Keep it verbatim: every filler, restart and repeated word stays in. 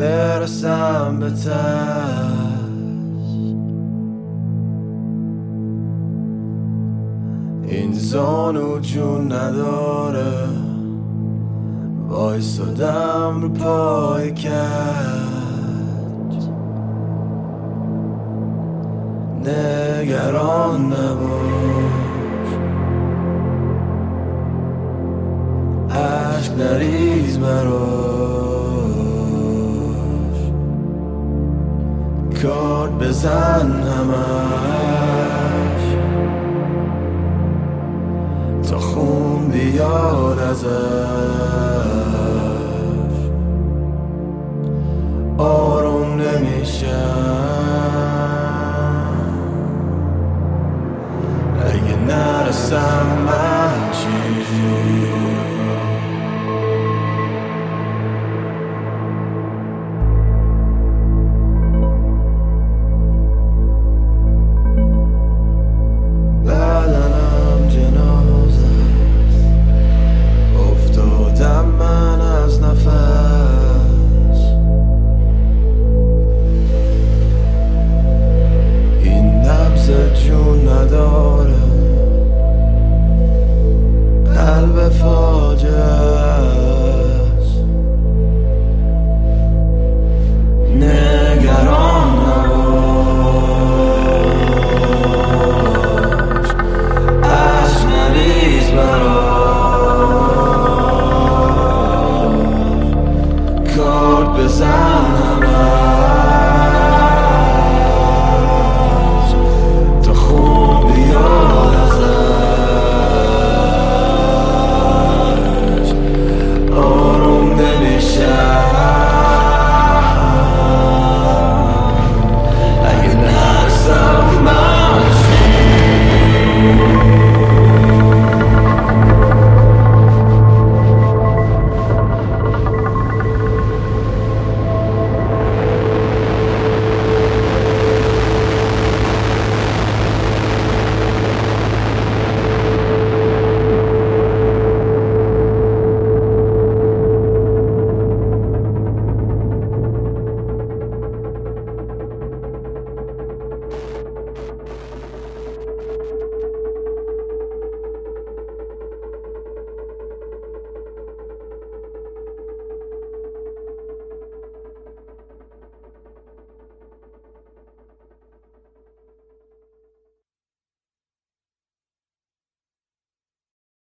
برسم به ته. این زانو جون نداره، وایسادم رو پای کج. نگران نباش، عشق نریز براش. کارت بزن همش تا خون بیاد ازش. آروم نمیشم اگه نرسم من چی؟ جون نداره، قلب فاجعه است. نگران نباش، عشق نریز براش. کارت بزن